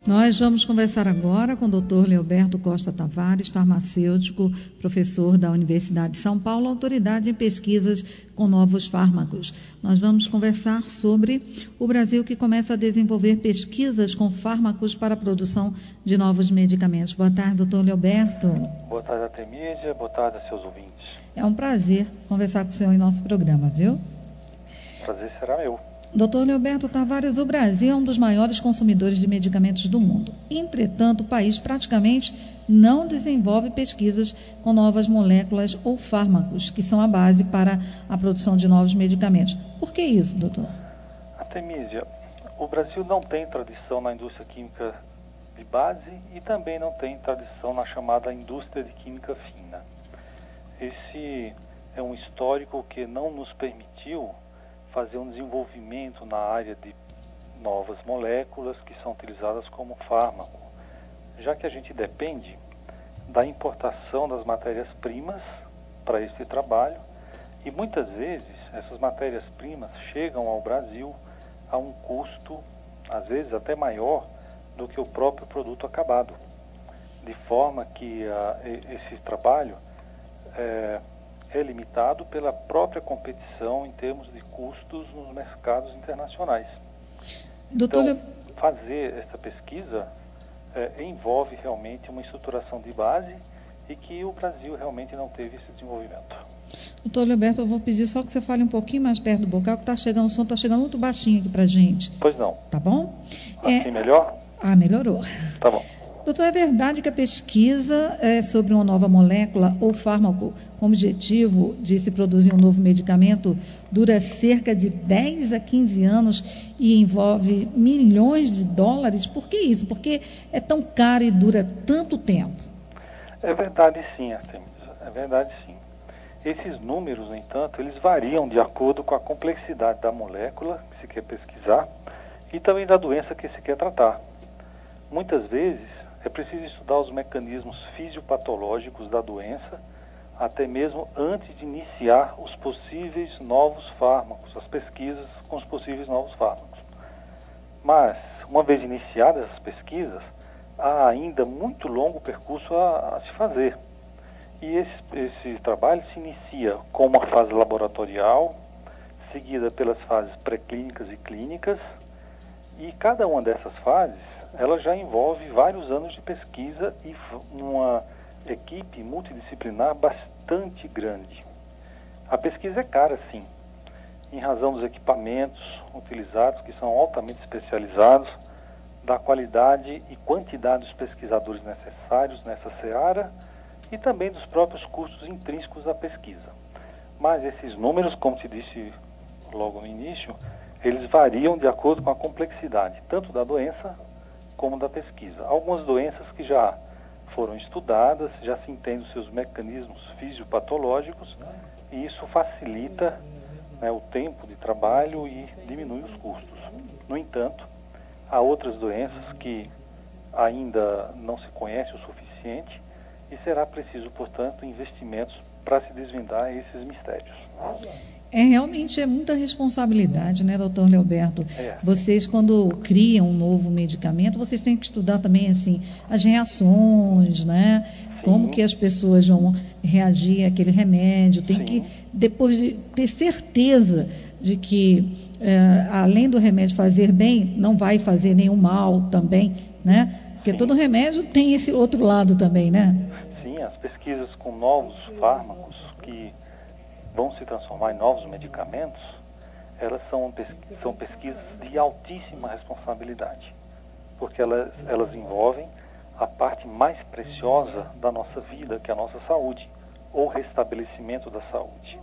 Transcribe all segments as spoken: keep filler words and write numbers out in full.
Nós vamos conversar agora com o doutor Leoberto Costa Tavares, farmacêutico, professor da Universidade de São Paulo, autoridade em pesquisas com novos fármacos. Nós vamos conversar sobre o Brasil que começa a desenvolver pesquisas com fármacos para a produção de novos medicamentos. Boa tarde, doutor Leoberto. Boa tarde, Artemísia. Boa tarde a seus ouvintes. É um prazer conversar com o senhor em nosso programa, viu? Prazer será meu. doutor Leoberto Tavares, o Brasil é um dos maiores consumidores de medicamentos do mundo. Entretanto, o país praticamente não desenvolve pesquisas com novas moléculas ou fármacos, que são a base para a produção de novos medicamentos. Por que isso, doutor? Artemísia, o Brasil não tem tradição na indústria química de base e também não tem tradição na chamada indústria de química fina. Esse é um histórico que não nos permitiu fazer um desenvolvimento na área de novas moléculas que são utilizadas como fármaco, já que a gente depende da importação das matérias-primas para esse trabalho e muitas vezes essas matérias-primas chegam ao Brasil a um custo, às vezes até maior do que o próprio produto acabado, de forma que uh, esse trabalho é, é limitado pela própria competição em termos de custos nos mercados internacionais. Doutor Então, fazer essa pesquisa é, envolve realmente uma estruturação de base e que o Brasil realmente não teve esse desenvolvimento. Doutor Leoberto, eu vou pedir só que você fale um pouquinho mais perto do bocal, que tá chegando, o som está chegando muito baixinho aqui para gente. Pois não. Tá bom? Assim é... melhor? Ah, melhorou. Tá bom. Doutor, é verdade que a pesquisa é sobre uma nova molécula ou fármaco com objetivo de se produzir um novo medicamento dura cerca de dez a quinze anos e envolve milhões de dólares? Por que isso? Por que é tão caro e dura tanto tempo? É verdade sim, Artemisa. É verdade sim. Esses números, no entanto, eles variam de acordo com a complexidade da molécula que se quer pesquisar e também da doença que se quer tratar. Muitas vezes, é preciso estudar os mecanismos fisiopatológicos da doença, até mesmo antes de iniciar os possíveis novos fármacos, as pesquisas com os possíveis novos fármacos. Mas, uma vez iniciadas essas pesquisas, há ainda muito longo percurso a, a se fazer. E esse, esse trabalho se inicia com uma fase laboratorial, seguida pelas fases pré-clínicas e clínicas, e cada uma dessas fases ela já envolve vários anos de pesquisa e uma equipe multidisciplinar bastante grande. A pesquisa é cara, sim, em razão dos equipamentos utilizados, que são altamente especializados, da qualidade e quantidade dos pesquisadores necessários nessa seara e também dos próprios custos intrínsecos da pesquisa. Mas esses números, como se disse logo no início, eles variam de acordo com a complexidade, tanto da doença como da pesquisa. Algumas doenças que já foram estudadas, já se entende os seus mecanismos fisiopatológicos e isso facilita, né, o tempo de trabalho e diminui os custos. No entanto, há outras doenças que ainda não se conhece o suficiente e será preciso, portanto, investimentos para se desvendar esses mistérios. É, realmente é muita responsabilidade, né, doutor Leoberto? É. Vocês, quando criam um novo medicamento, vocês têm que estudar também, assim, as reações, né? Sim. Como que as pessoas vão reagir àquele remédio. Tem Sim. que, depois de ter certeza de que, é, além do remédio fazer bem, não vai fazer nenhum mal também, né? Porque Sim. todo remédio tem esse outro lado também, né? Sim, as pesquisas com novos fármacos que vão se transformar em novos medicamentos, elas são, pesqu são pesquisas de altíssima responsabilidade, porque elas, elas envolvem a parte mais preciosa da nossa vida, que é a nossa saúde, ou restabelecimento da saúde.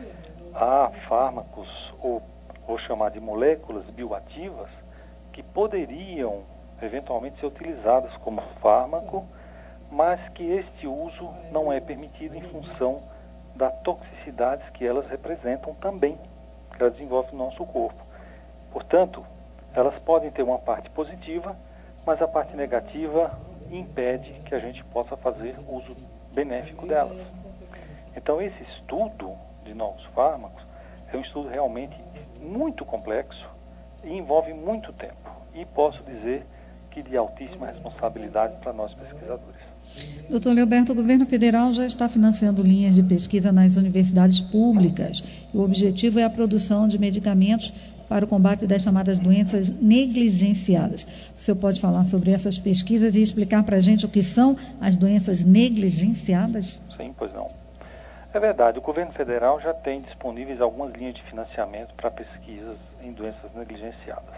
Há fármacos, ou, ou chamar de moléculas bioativas, que poderiam eventualmente ser utilizadas como fármaco, mas que este uso não é permitido em função das toxicidades que elas representam também, que elas desenvolvem no nosso corpo. Portanto, elas podem ter uma parte positiva, mas a parte negativa impede que a gente possa fazer uso benéfico delas. Então, esse estudo de novos fármacos é um estudo realmente muito complexo e envolve muito tempo. E posso dizer que de altíssima responsabilidade para nós pesquisadores. Doutor Leoberto, o governo federal já está financiando linhas de pesquisa nas universidades públicas. E o objetivo é a produção de medicamentos para o combate das chamadas doenças negligenciadas. O senhor pode falar sobre essas pesquisas e explicar para a gente o que são as doenças negligenciadas? Sim, pois não. É verdade, o governo federal já tem disponíveis algumas linhas de financiamento para pesquisas em doenças negligenciadas.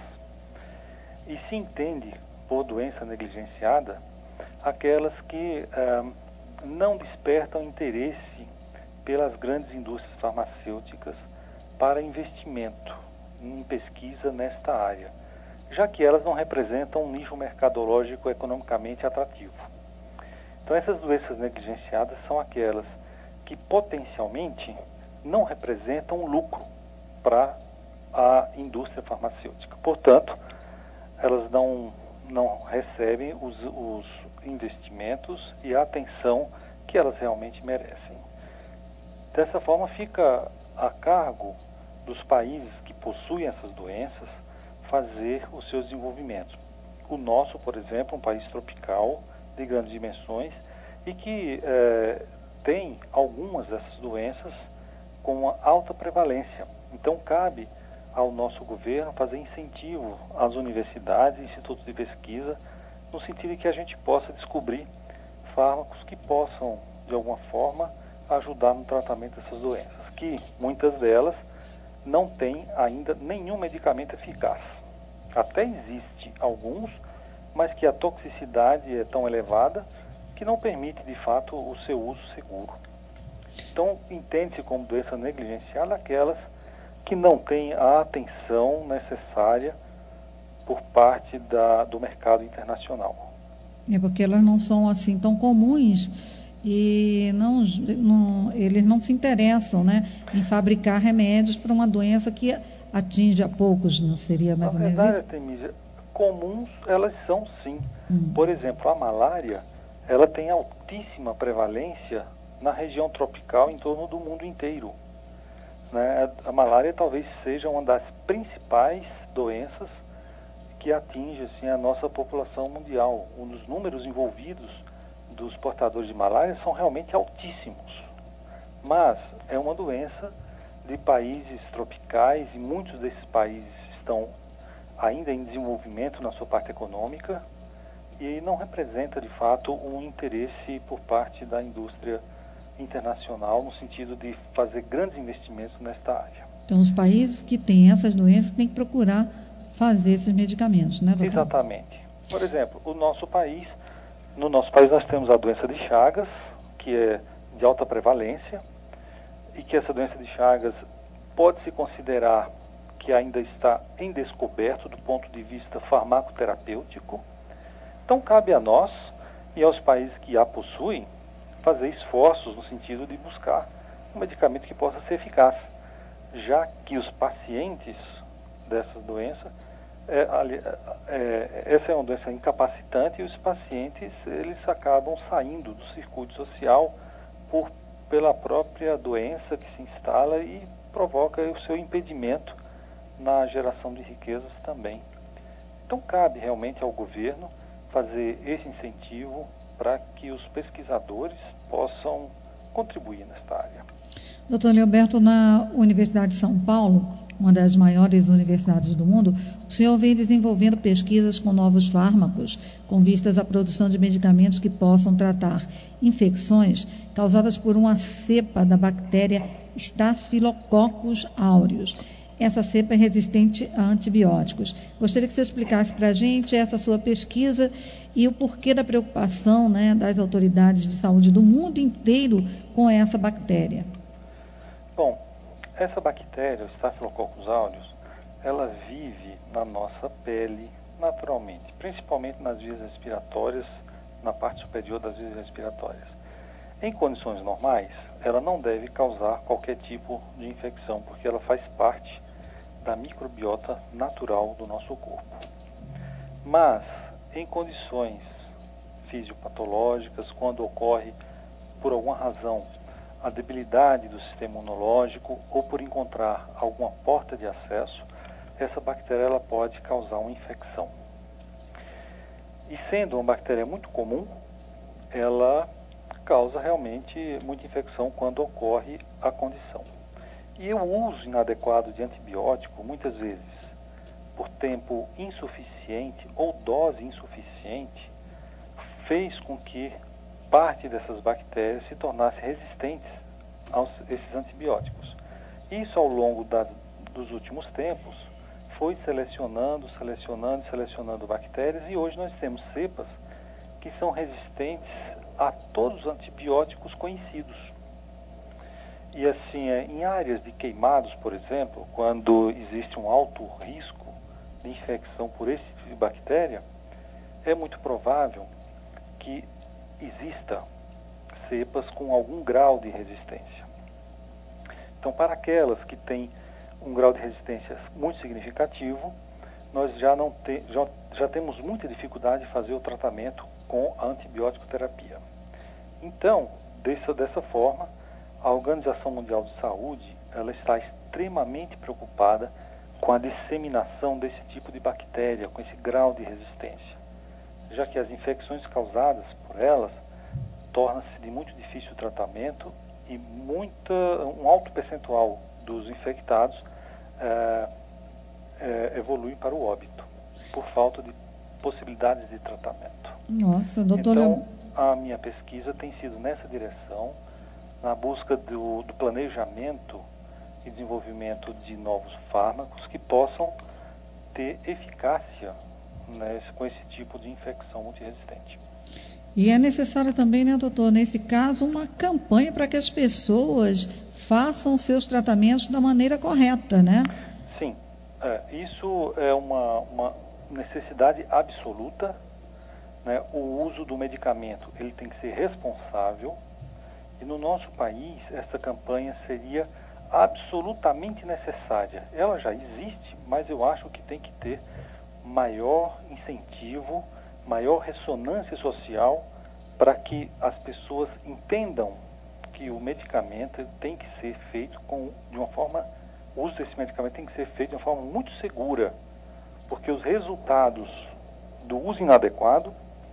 E se entende por doença negligenciada aquelas que ah, não despertam interesse pelas grandes indústrias farmacêuticas para investimento em pesquisa nesta área, já que elas não representam um nicho mercadológico economicamente atrativo. Então, essas doenças negligenciadas são aquelas que potencialmente não representam lucro para a indústria farmacêutica. Portanto, elas não, não recebem os, os investimentos e a atenção que elas realmente merecem. Dessa forma, fica a cargo dos países que possuem essas doenças fazer os seus desenvolvimentos. O nosso, por exemplo, é um país tropical de grandes dimensões e que eh, tem algumas dessas doenças com uma alta prevalência. Então, cabe ao nosso governo fazer incentivo às universidades e institutos de pesquisa no sentido de que a gente possa descobrir fármacos que possam, de alguma forma, ajudar no tratamento dessas doenças, que muitas delas não têm ainda nenhum medicamento eficaz. Até existe alguns, mas que a toxicidade é tão elevada que não permite, de fato, o seu uso seguro. Então, entende-se como doença negligenciada aquelas que não têm a atenção necessária por parte da, do mercado internacional. É porque elas não são assim tão comuns e não, não, eles não se interessam, né, em fabricar remédios para uma doença que atinge a poucos, não seria mais ou menos isso? Na verdade, Artemisia, comuns elas são sim. Hum. Por exemplo, a malária, ela tem altíssima prevalência na região tropical em torno do mundo inteiro. Né? A malária talvez seja uma das principais doenças que atinge assim, a nossa população mundial. Um dos números envolvidos dos portadores de malária são realmente altíssimos. Mas é uma doença de países tropicais e muitos desses países estão ainda em desenvolvimento na sua parte econômica e não representa, de fato, um interesse por parte da indústria internacional no sentido de fazer grandes investimentos nesta área. Então, os países que têm essas doenças têm que procurar fazer esses medicamentos, né, doutor? Exatamente. Por exemplo, o nosso país, no nosso país nós temos a doença de Chagas, que é de alta prevalência, e que essa doença de Chagas pode-se considerar que ainda está em descoberto do ponto de vista farmacoterapêutico. Então, cabe a nós e aos países que a possuem fazer esforços no sentido de buscar um medicamento que possa ser eficaz, já que os pacientes dessas doenças, é, é, essa é uma doença incapacitante e os pacientes eles acabam saindo do circuito social por, pela própria doença que se instala e provoca o seu impedimento na geração de riquezas também. Então cabe realmente ao governo fazer esse incentivo para que os pesquisadores possam contribuir nesta área. doutor Leoberto, na Universidade de São Paulo, uma das maiores universidades do mundo, o senhor vem desenvolvendo pesquisas com novos fármacos, com vistas à produção de medicamentos que possam tratar infecções causadas por uma cepa da bactéria Staphylococcus aureus. Essa cepa é resistente a antibióticos. Gostaria que você explicasse para a gente essa sua pesquisa e o porquê da preocupação, né, das autoridades de saúde do mundo inteiro com essa bactéria. Bom, essa bactéria, o Staphylococcus aureus, ela vive na nossa pele naturalmente, principalmente nas vias respiratórias, na parte superior das vias respiratórias. Em condições normais, ela não deve causar qualquer tipo de infecção, porque ela faz parte da microbiota natural do nosso corpo. Mas, em condições fisiopatológicas, quando ocorre, por alguma razão, a debilidade do sistema imunológico ou por encontrar alguma porta de acesso, essa bactéria ela pode causar uma infecção. E sendo uma bactéria muito comum, ela causa realmente muita infecção quando ocorre a condição. E o uso inadequado de antibiótico, muitas vezes, por tempo insuficiente ou dose insuficiente, fez com que parte dessas bactérias se tornasse resistentes a esses antibióticos. Isso, ao longo da, dos últimos tempos, foi selecionando, selecionando, selecionando bactérias, e hoje nós temos cepas que são resistentes a todos os antibióticos conhecidos. E assim, em áreas de queimados, por exemplo, quando existe um alto risco de infecção por esse tipo de bactéria, é muito provável que exista cepas com algum grau de resistência. Então, para aquelas que têm um grau de resistência muito significativo, nós já, não te, já, já temos muita dificuldade de fazer o tratamento com a antibiótico terapia. Então, dessa, dessa forma, a Organização Mundial de Saúde, ela está extremamente preocupada com a disseminação desse tipo de bactéria, com esse grau de resistência, já que as infecções causadas por elas tornam-se de muito difícil tratamento e muita, um alto percentual dos infectados é, é, evolui para o óbito, por falta de possibilidades de tratamento. Nossa, doutora... Então, a minha pesquisa tem sido nessa direção, na busca do, do planejamento e desenvolvimento de novos fármacos que possam ter eficácia, né, com esse tipo de infecção multiresistente. E é necessário também, né, doutor, nesse caso, uma campanha para que as pessoas façam seus tratamentos da maneira correta, né? Sim, é, isso é uma, uma necessidade absoluta, né? O uso do medicamento, ele tem que ser responsável, e no nosso país essa campanha seria absolutamente necessária. Ela já existe, mas eu acho que tem que ter maior incentivo, maior ressonância social, para que as pessoas entendam que o medicamento tem que ser feito com, de uma forma, o uso desse medicamento tem que ser feito de uma forma muito segura, porque os resultados do uso inadequado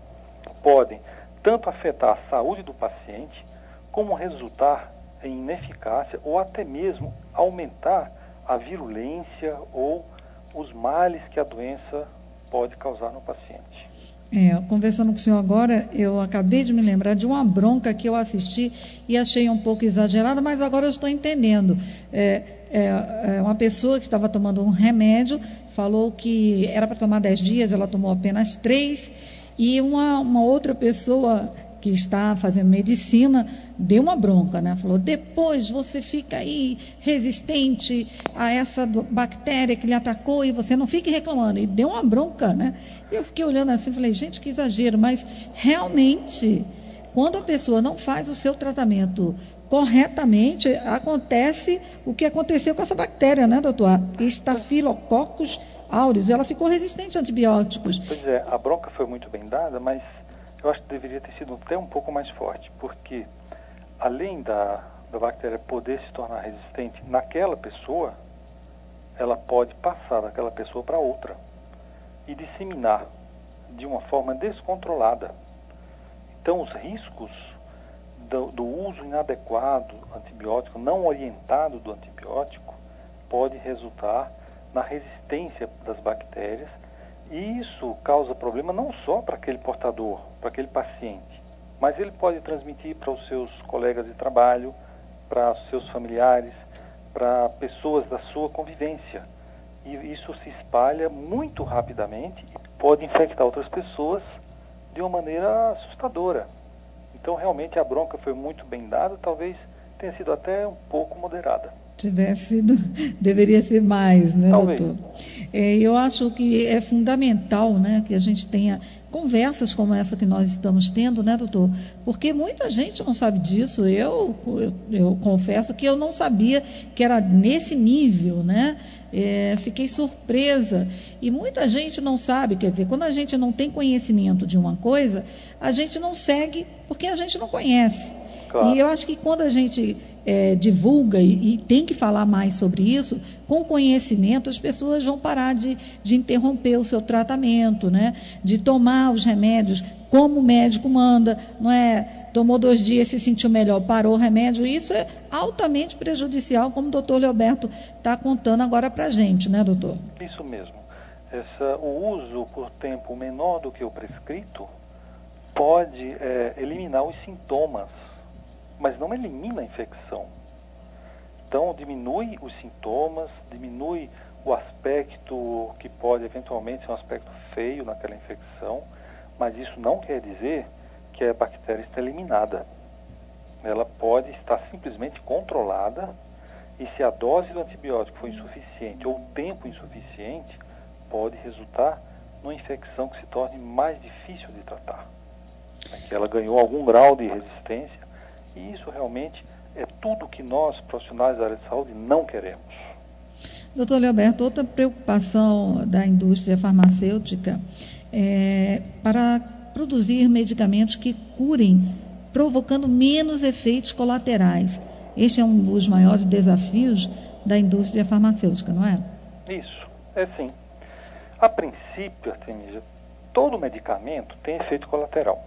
podem tanto afetar a saúde do paciente, como resultar em ineficácia ou até mesmo aumentar a virulência ou os males que a doença pode causar no paciente. É, conversando com o senhor agora, eu acabei de me lembrar de uma bronca que eu assisti e achei um pouco exagerada, mas agora eu estou entendendo. É, é, é uma pessoa que estava tomando um remédio, falou que era para tomar dez dias, ela tomou apenas três, e uma, uma outra pessoa que está fazendo medicina deu uma bronca, né? Falou, depois você fica aí resistente a essa bactéria que lhe atacou e você não fique reclamando. E deu uma bronca, né? E eu fiquei olhando assim, falei, gente, que exagero, mas realmente, quando a pessoa não faz o seu tratamento corretamente, acontece o que aconteceu com essa bactéria, né, doutor? Staphylococcus aureus, ela ficou resistente a antibióticos. Pois é, a bronca foi muito bem dada, mas eu acho que deveria ter sido até um pouco mais forte, porque além da, da bactéria poder se tornar resistente naquela pessoa, ela pode passar daquela pessoa para outra e disseminar de uma forma descontrolada. Então, os riscos do, do uso inadequado do antibiótico, não orientado do antibiótico, pode resultar na resistência das bactérias, e isso causa problema não só para aquele portador, para aquele paciente, mas ele pode transmitir para os seus colegas de trabalho, para os seus familiares, para pessoas da sua convivência. E isso se espalha muito rapidamente e pode infectar outras pessoas de uma maneira assustadora. Então, realmente, a bronca foi muito bem dada, talvez tenha sido até um pouco moderada. Tivesse sido, deveria ser mais, né, Talvez. doutor? É, eu acho que é fundamental, né, que a gente tenha conversas como essa que nós estamos tendo, né, doutor? Porque muita gente não sabe disso. Eu, eu, eu confesso que eu não sabia que era nesse nível, né? É, fiquei surpresa. E muita gente não sabe, quer dizer, quando a gente não tem conhecimento de uma coisa, a gente não segue porque a gente não conhece. Claro. E eu acho que quando a gente é, divulga e, e tem que falar mais sobre isso, com conhecimento as pessoas vão parar de, de interromper o seu tratamento, né? De tomar os remédios como o médico manda, não é? Tomou dois dias, se sentiu melhor, parou o remédio. Isso é altamente prejudicial, como o doutor Leoberto está contando agora para a gente, né, doutor? Isso mesmo. Essa, o uso por tempo menor do que o prescrito pode é, eliminar os sintomas, mas não elimina a infecção. Então, diminui os sintomas, diminui o aspecto que pode eventualmente ser um aspecto feio naquela infecção, mas isso não quer dizer que a bactéria está eliminada. Ela pode estar simplesmente controlada, e se a dose do antibiótico for insuficiente ou o tempo insuficiente, pode resultar numa infecção que se torne mais difícil de tratar. Que ela ganhou algum grau de resistência, e isso realmente é tudo que nós, profissionais da área de saúde, não queremos. Doutor Leoberto, outra preocupação da indústria farmacêutica é para produzir medicamentos que curem, provocando menos efeitos colaterais. Este é um dos maiores desafios da indústria farmacêutica, não é? Isso, é sim. A princípio, Artemisia, todo medicamento tem efeito colateral.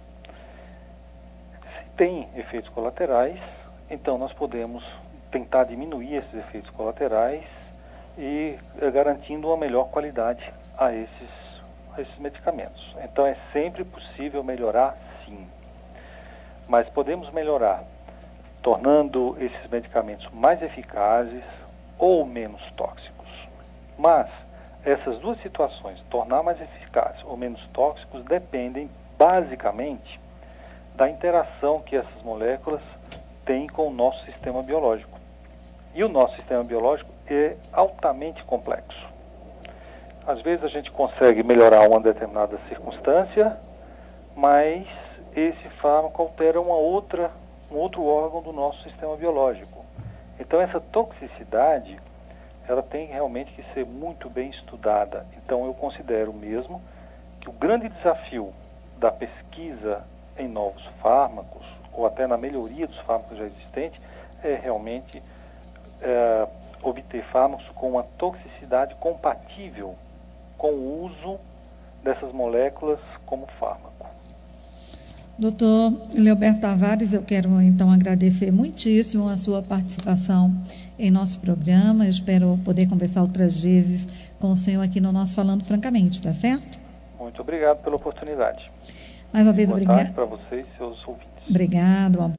Se tem efeitos colaterais, então nós podemos tentar diminuir esses efeitos colaterais e eh, garantindo uma melhor qualidade a esses, a esses medicamentos. Então é sempre possível melhorar, sim. Mas podemos melhorar tornando esses medicamentos mais eficazes ou menos tóxicos. Mas essas duas situações, tornar mais eficazes ou menos tóxicos, dependem basicamente da interação que essas moléculas têm com o nosso sistema biológico. E o nosso sistema biológico é altamente complexo. Às vezes a gente consegue melhorar uma determinada circunstância, mas esse fármaco altera uma outra, um outro órgão do nosso sistema biológico. Então essa toxicidade, ela tem realmente que ser muito bem estudada. Então eu considero mesmo que o grande desafio da pesquisa em novos fármacos, ou até na melhoria dos fármacos já existentes, é realmente é, obter fármacos com uma toxicidade compatível com o uso dessas moléculas como fármaco. Doutor Leoberto Tavares, eu quero então agradecer muitíssimo a sua participação em nosso programa. Eu espero poder conversar outras vezes com o senhor aqui no nosso Falando Francamente, tá certo? Muito obrigado pela oportunidade. Mais uma vez, boa obrigada. tarde para vocês e seus ouvintes. Obrigado.